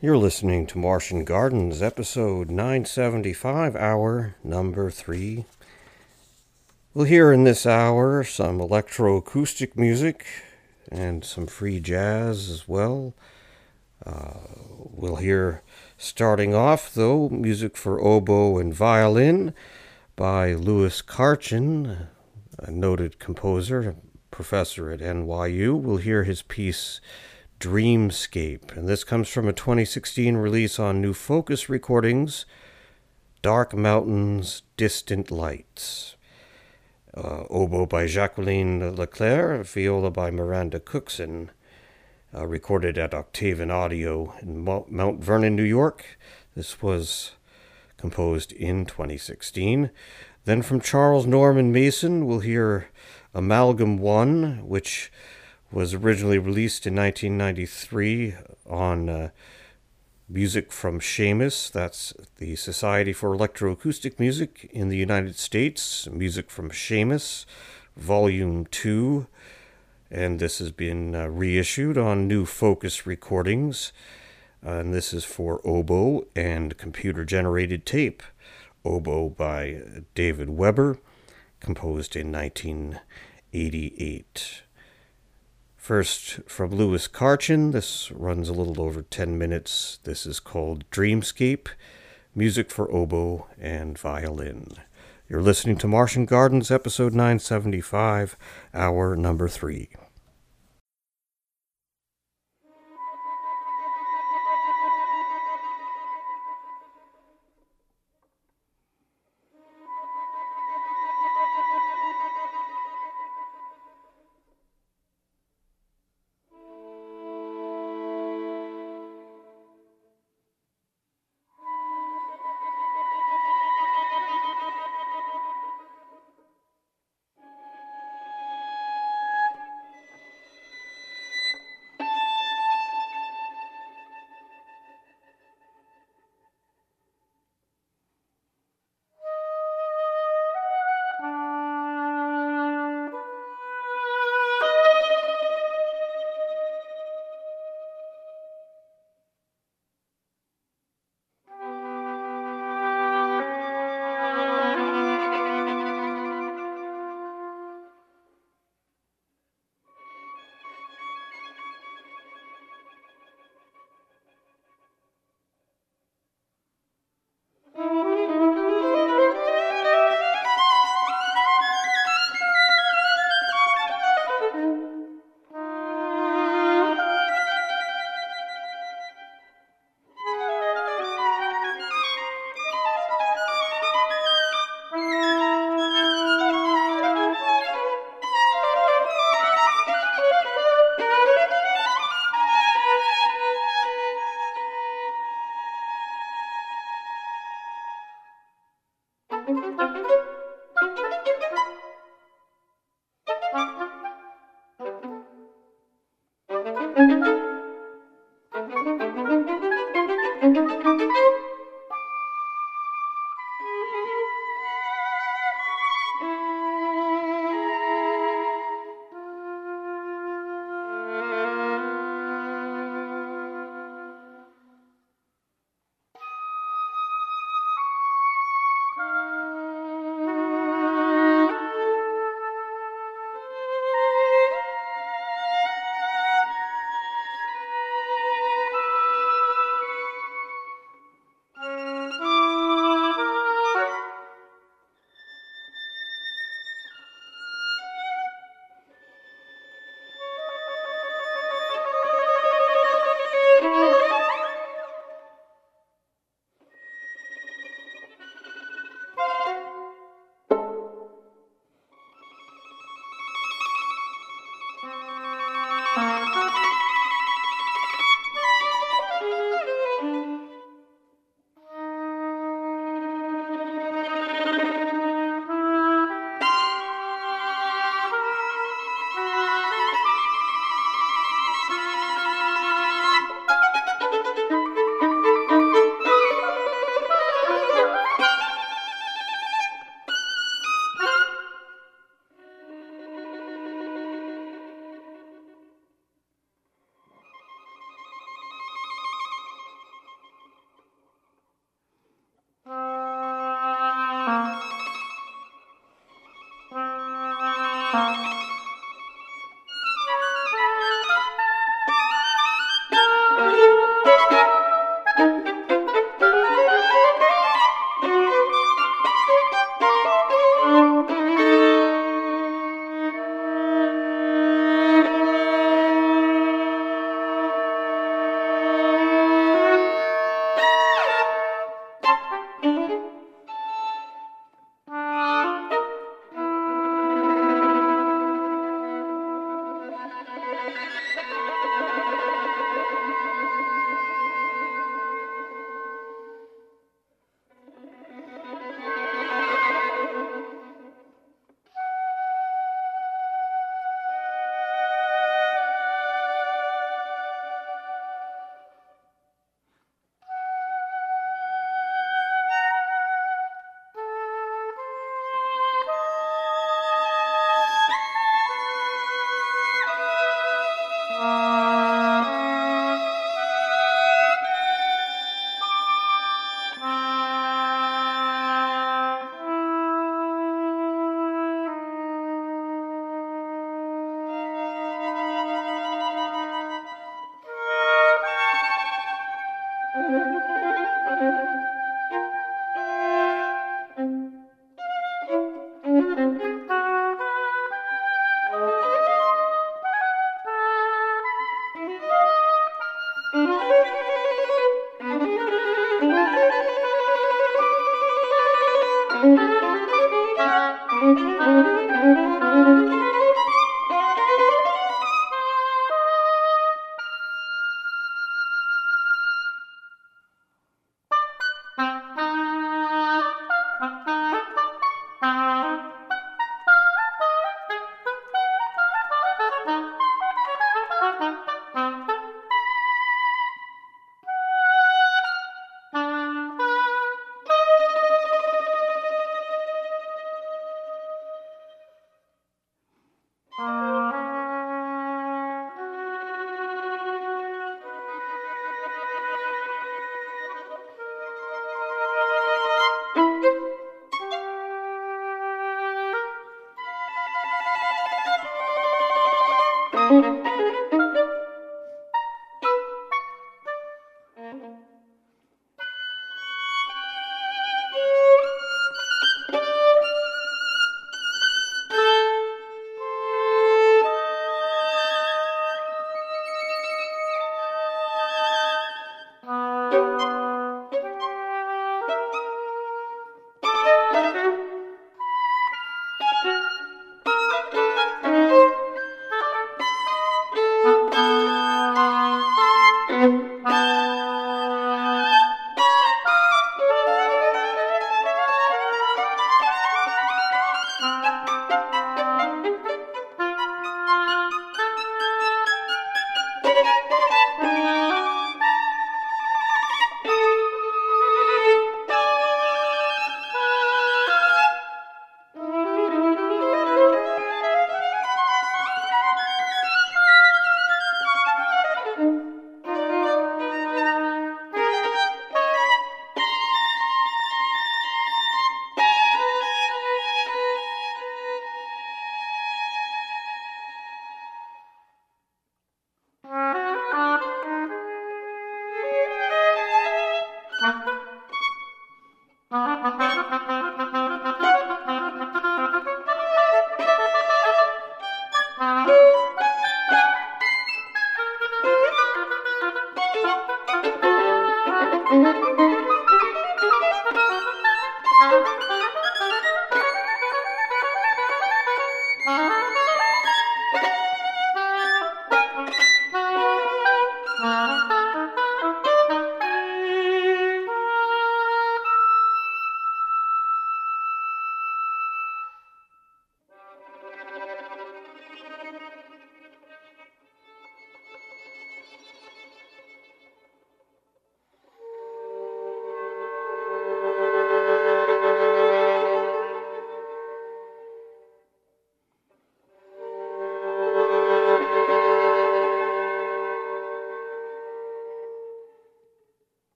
You're listening to Martian Gardens, episode 975, hour number 3. We'll hear in this hour some electroacoustic music and some free jazz as well. We'll hear, starting off though, music for oboe and violin by Louis Karchin, a noted composer, professor at NYU. We'll hear his piece Dreamscape, and this comes from a 2016 release on New Focus Recordings, Dark Mountains, Distant Lights. Oboe by Jacqueline Leclerc, viola by Miranda Cookson, recorded at Octavian Audio in Mount Vernon, New York. This was composed in 2016. Then from Charles Norman Mason, we'll hear Amalgam 1, which was originally released in 1993 on Music from Seamus. That's the Society for Electroacoustic Music in the United States. Music from Seamus, Volume 2. And this has been reissued on New Focus Recordings. And this is for oboe and computer-generated tape. Oboe by David Weber, composed in 1988. First, from Louis Karchin, this runs a little over 10 minutes. This is called Dreamscape, music for oboe and violin. You're listening to Martian Gardens, episode 975, hour number 3.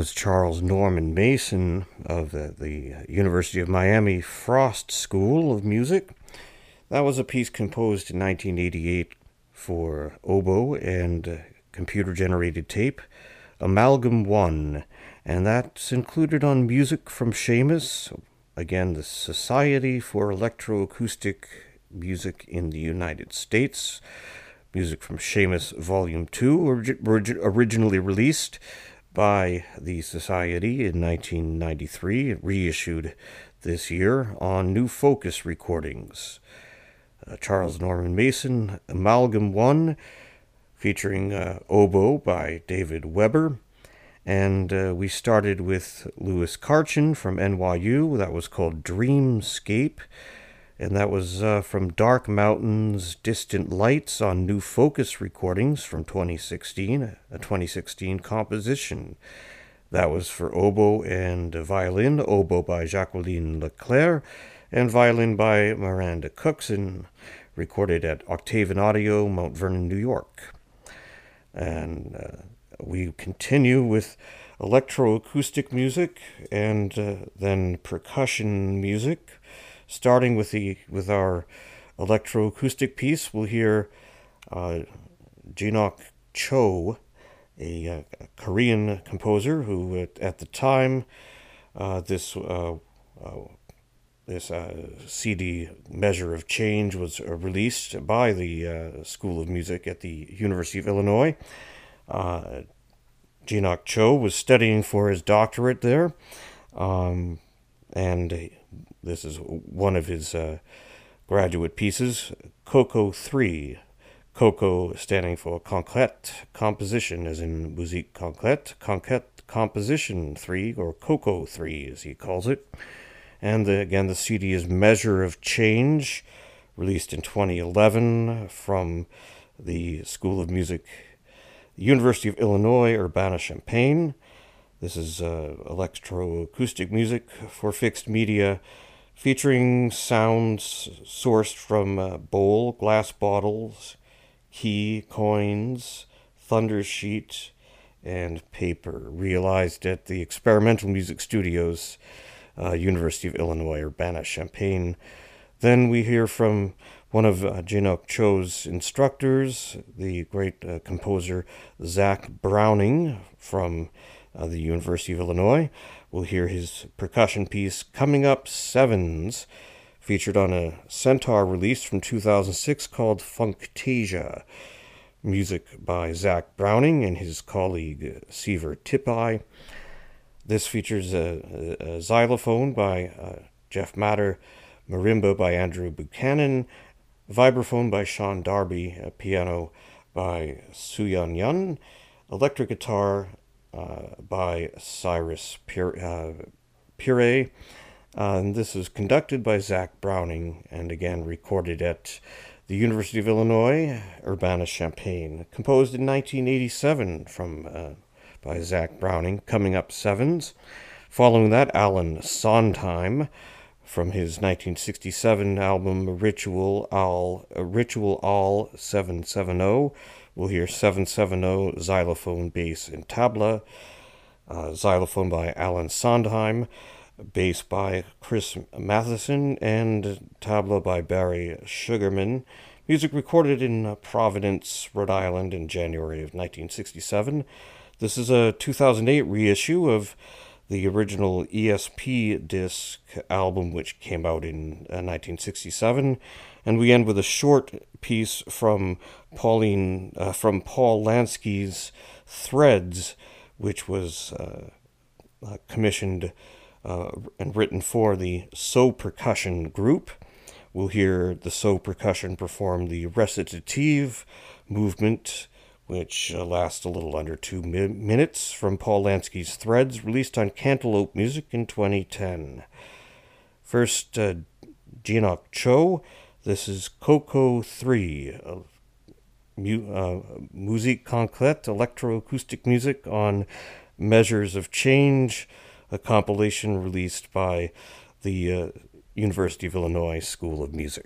was Charles Norman Mason of the University of Miami Frost School of Music. That was a piece composed in 1988 for oboe and computer-generated tape, Amalgam 1, and that's included on Music from Seamus, again, the Society for Electroacoustic Music in the United States. Music from Seamus Volume 2, originally released by the Society in 1993, reissued this year on New Focus Recordings. Charles Norman Mason, Amalgam 1, featuring oboe by David Weber. And we started with Louis Karchin from NYU. That was called Dreamscape. And that was from Dark Mountains, Distant Lights on New Focus Recordings from 2016, a 2016 composition. That was for oboe and violin, oboe by Jacqueline Leclerc, and violin by Miranda Cookson, recorded at Octaven Audio, Mount Vernon, New York. And we continue with electroacoustic music and then percussion music. Starting with our electroacoustic piece, we'll hear Jinok Cho, a Korean composer who, at the time, this CD, Measure of Change, was released by the School of Music at the University of Illinois. Jinok Cho was studying for his doctorate there, and this is one of his graduate pieces, Coco 3. Coco standing for Concrète Composition, as in Musique Concrète, Concrète Composition 3, or Coco 3 as he calls it. And again, the CD is Measure of Change, released in 2011 from the School of Music, University of Illinois, Urbana-Champaign. This is electroacoustic music for fixed media, featuring sounds sourced from bowl, glass bottles, key, coins, thunder sheet, and paper, realized at the Experimental Music Studios, University of Illinois, Urbana-Champaign. Then we hear from one of Jinok Cho's instructors, the great composer Zach Browning from the University of Illinois. We'll hear his percussion piece, Coming Up Sevens, featured on a Centaur release from 2006 called Funktasia. Music by Zach Browning and his colleague Seaver Tipai. This features a xylophone by Jeff Matter, marimba by Andrew Buchanan, vibraphone by Sean Darby, a piano by Suyan Yun, electric guitar by Cyrus Pire. And this is conducted by Zach Browning and again recorded at the University of Illinois, Urbana-Champaign. Composed in 1987 by Zach Browning, Coming Up Sevens. Following that, Alan Sondheim from his 1967 album Ritual All 770. We'll hear 770, xylophone, bass, and tabla. Xylophone by Alan Sondheim, bass by Chris Matheson, and tabla by Barry Sugarman. Music recorded in Providence, Rhode Island in January of 1967. This is a 2008 reissue of the original ESP disc album, which came out in 1967. And we end with a short piece from Paul Lansky's Threads, which was commissioned and written for the So Percussion group. We'll hear the So Percussion perform the recitative movement, which lasts a little under 2 minutes, from Paul Lansky's Threads, released on Cantaloupe Music in 2010. First, Jinok Cho. This is Coco 3, Musique Concrète, electroacoustic music on Measures of Change, a compilation released by the University of Illinois School of Music.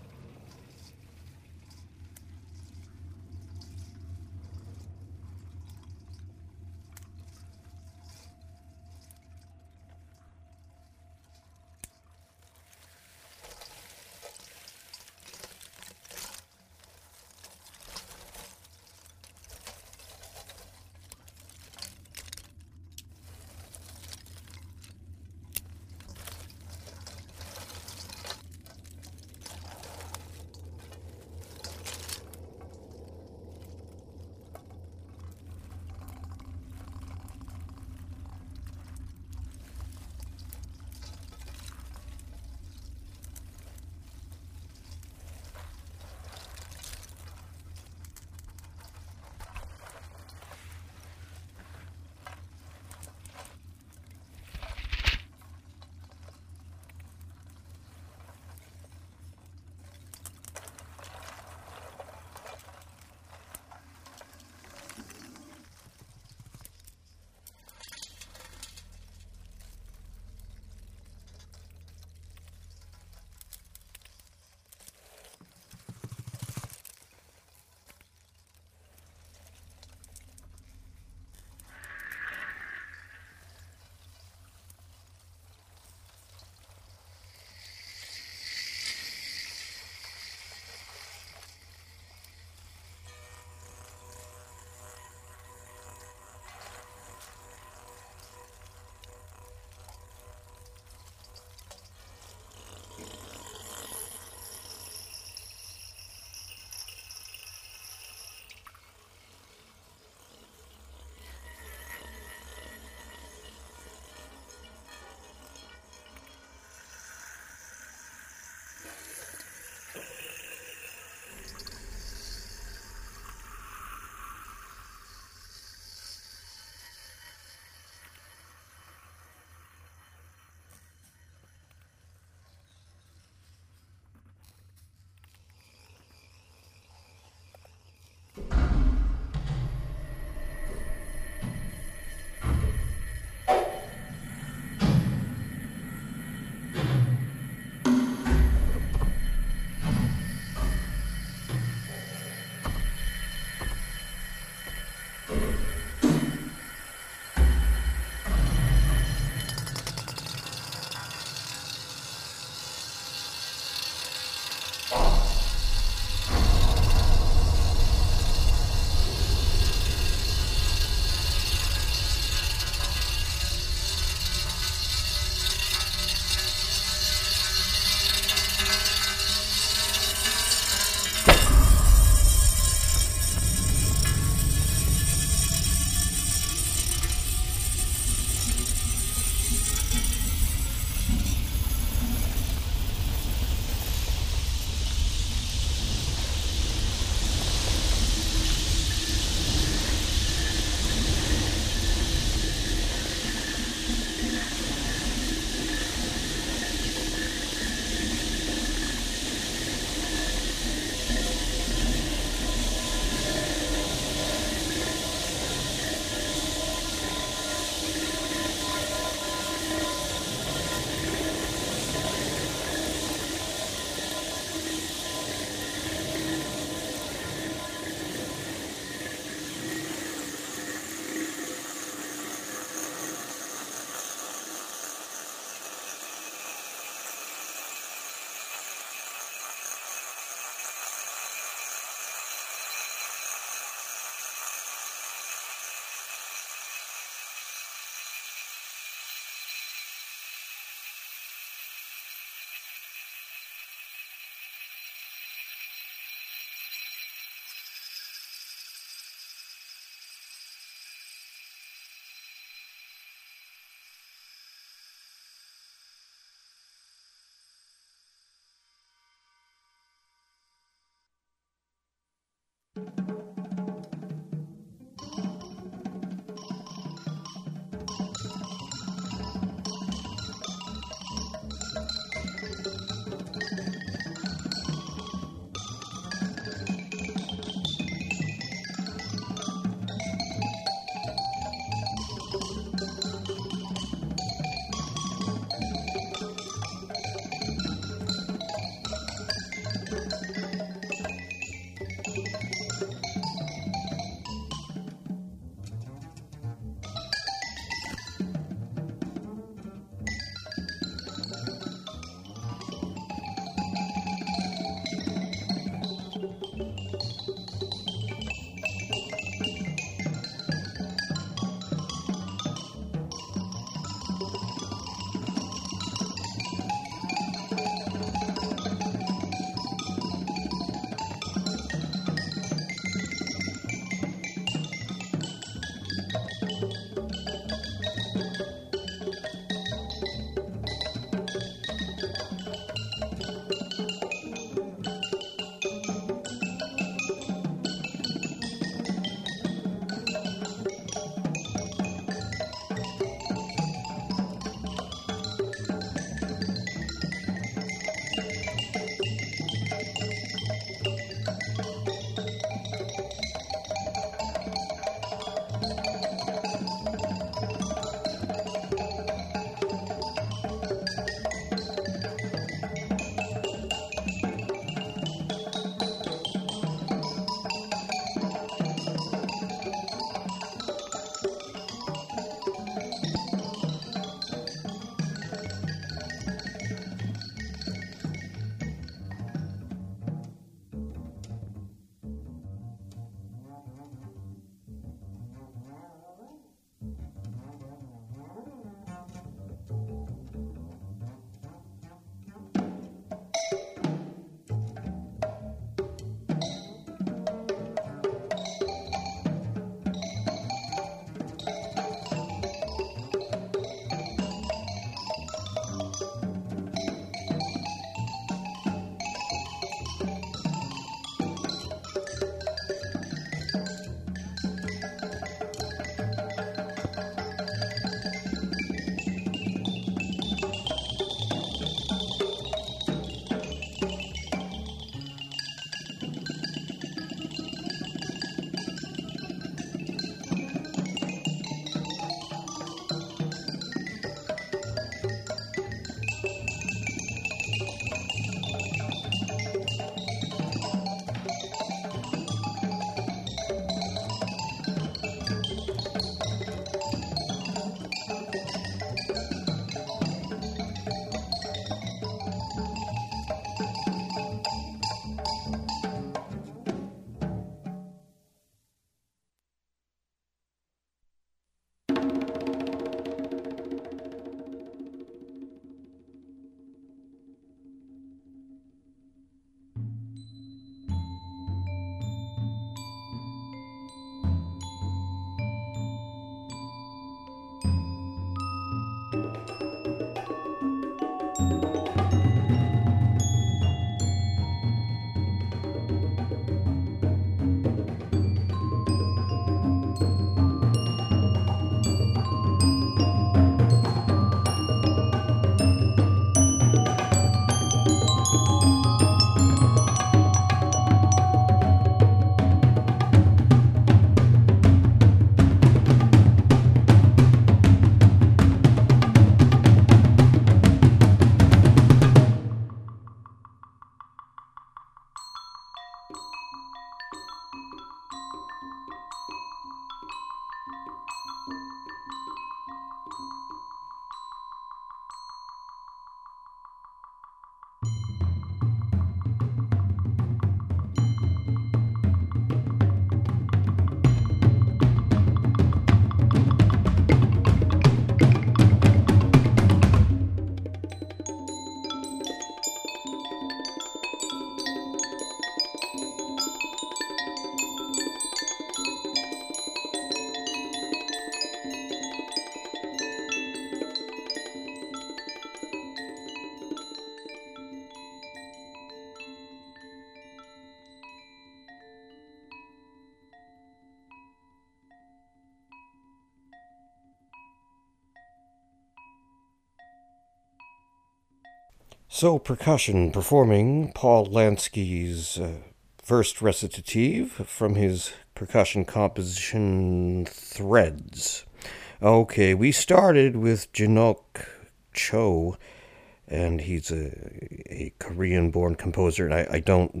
So, percussion performing Paul Lansky's first recitative from his percussion composition Threads. Okay, we started with Jinok Cho, and he's a Korean-born composer, and I don't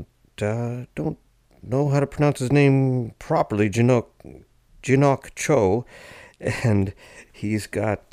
know how to pronounce his name properly. Jinok Cho, and he's got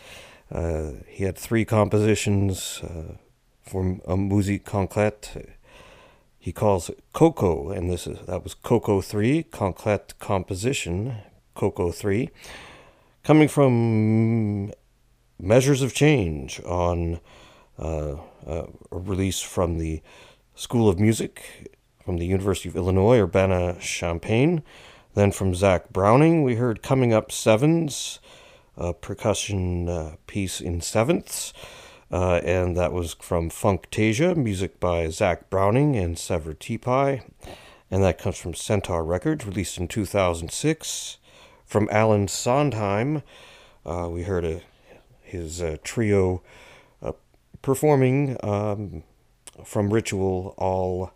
he had three compositions for a musique concrète. He calls it Coco, and that was Coco 3, concrète composition, Coco 3, coming from Measures of Change on a release from the School of Music from the University of Illinois, Urbana-Champaign. Then from Zach Browning, we heard Coming Up Sevens, a percussion piece in sevenths. And that was from Funktasia, music by Zach Browning and Sever Tepai. And that comes from Centaur Records, released in 2006. From Alan Sondheim, we heard his trio performing from Ritual All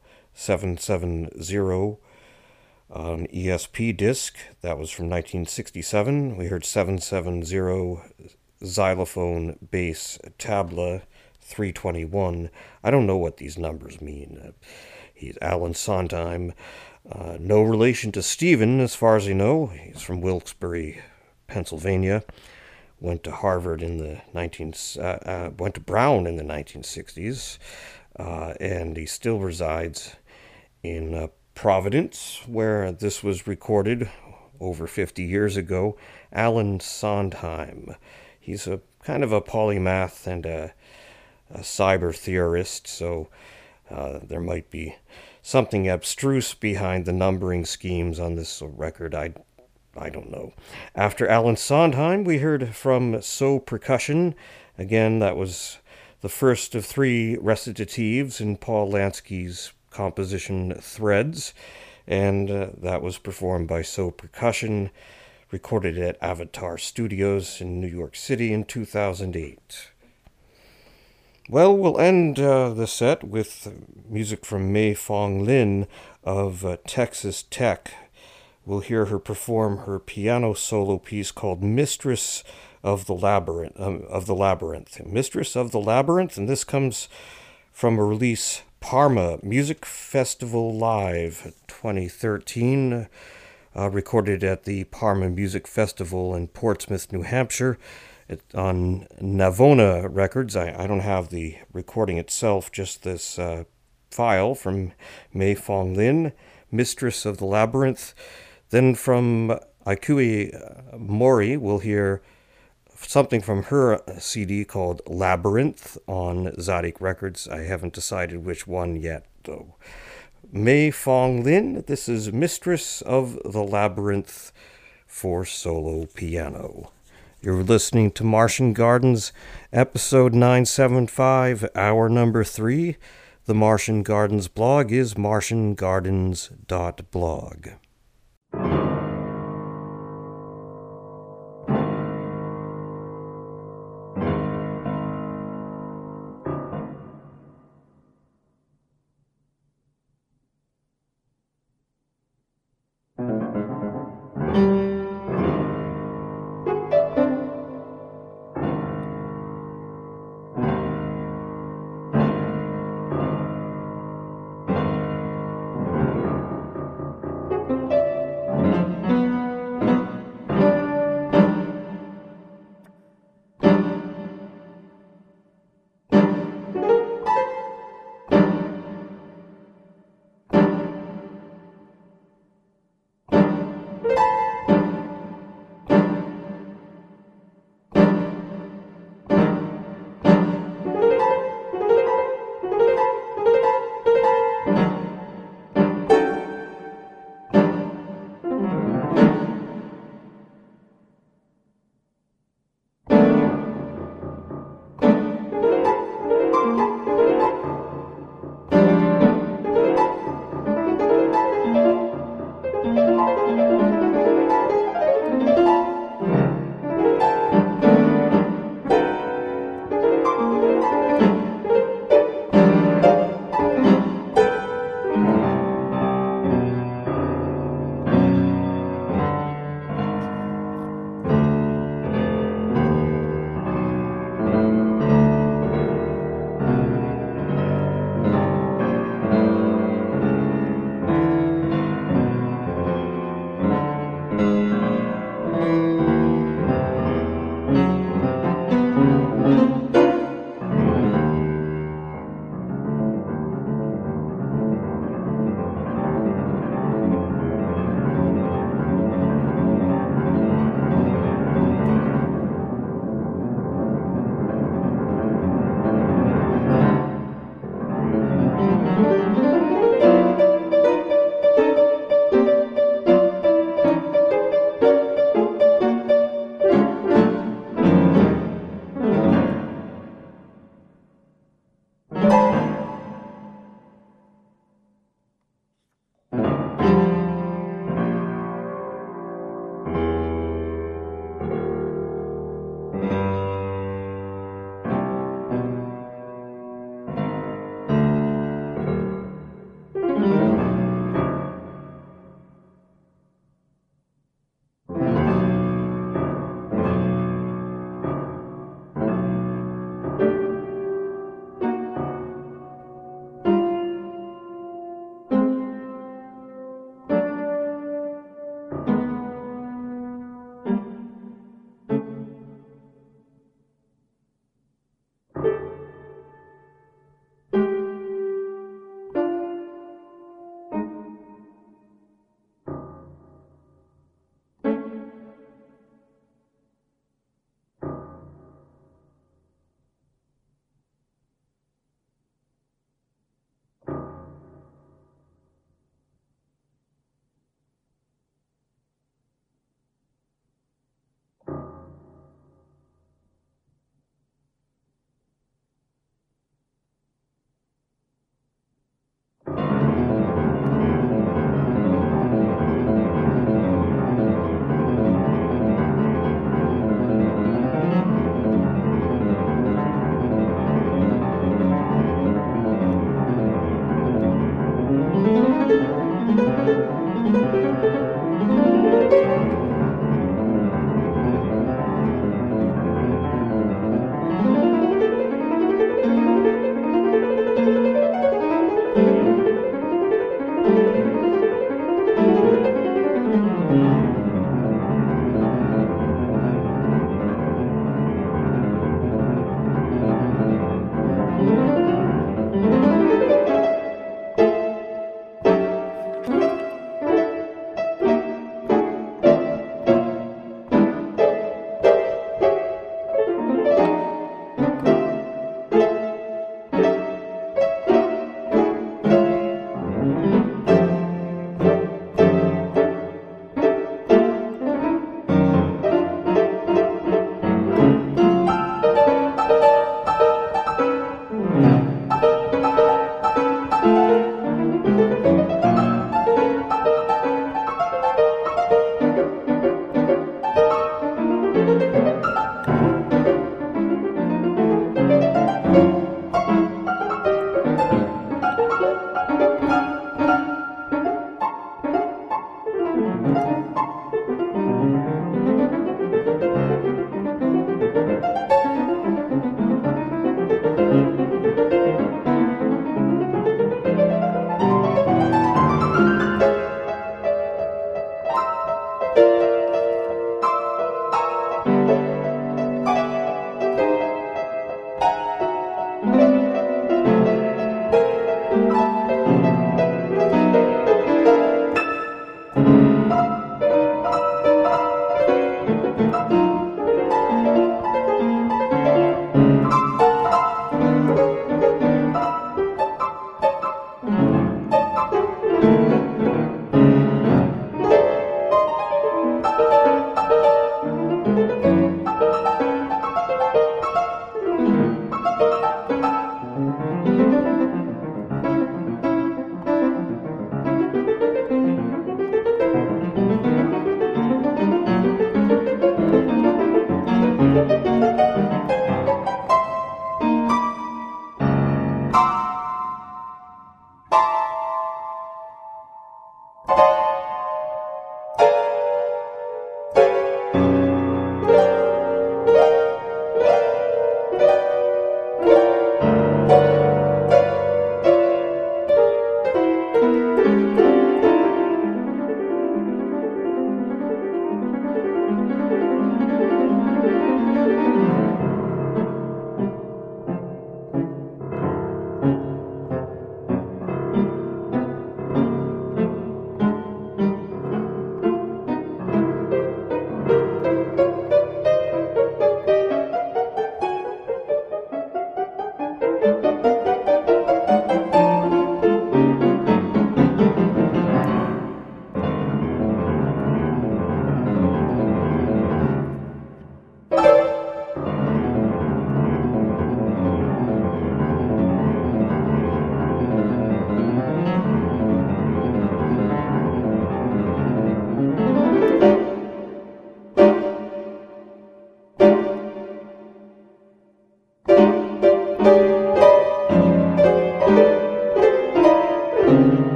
770 on ESP disc. That was from 1967. We heard 770 xylophone bass tabla 321. I don't know what these numbers mean. He's Alan Sondheim. No relation to Stephen, as far as I know. He's from Wilkes-Barre, Pennsylvania. Went to Harvard in the went to Brown in the 1960s, and he still resides in Providence, where this was recorded over 50 years ago. Alan Sondheim. He's a kind of a polymath and a cyber theorist, so there might be something abstruse behind the numbering schemes on this record. I don't know. After Alan Sondheim, we heard from So Percussion. Again, that was the first of three recitatives in Paul Lansky's composition Threads, and that was performed by So Percussion, recorded at Avatar Studios in New York City in 2008. Well, we'll end the set with music from Mei Fong Lin of Texas Tech. We'll hear her perform her piano solo piece called Mistress of the Labyrinth. Mistress of the Labyrinth, and this comes from a release Parma Music Festival Live 2013, recorded at the Parma Music Festival in Portsmouth, New Hampshire, on Navona Records. I don't have the recording itself, just this file from Mei Fong Lin, Mistress of the Labyrinth. Then from Ikue Mori, we'll hear something from her CD called Labyrinth on Zadig Records. I haven't decided which one yet, though. Mei Fong Lin, this is Mistress of the Labyrinth for solo piano. You're listening to Martian Gardens, episode 975, hour number 3. The Martian Gardens blog is martiangardens.blog.